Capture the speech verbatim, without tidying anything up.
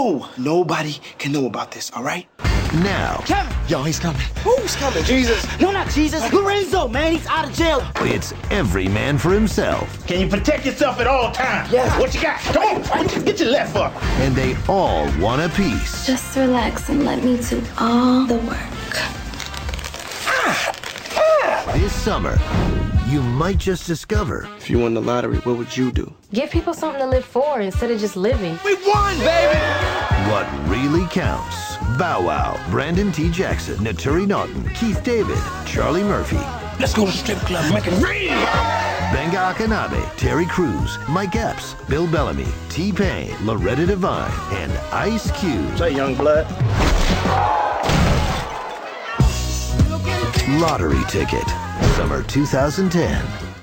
No, nobody can know about this, all right? Now. Kevin! Yo, he's coming. Who's coming? Jesus. No, not Jesus. Lorenzo, man. He's out of jail. It's every man for himself. Can you protect yourself at all times? Yeah. What you got? Come on. Get your left up. And they all want a piece. Just relax and let me do all the work. Ah. Ah. This summer, you might just discover. If you won the lottery, what would you do? Give people something to live for instead of just living. We won, baby! What really counts. Bow Wow, Brandon T. Jackson, Naturi Naughton, Keith David, Charlie Murphy. Let's go to the strip club. Make it rain. Benga Akanabe, Terry Crews, Mike Epps, Bill Bellamy, T-Pain, Loretta Devine, and Ice Cube. Say, young blood. Lottery Ticket, summer two thousand ten.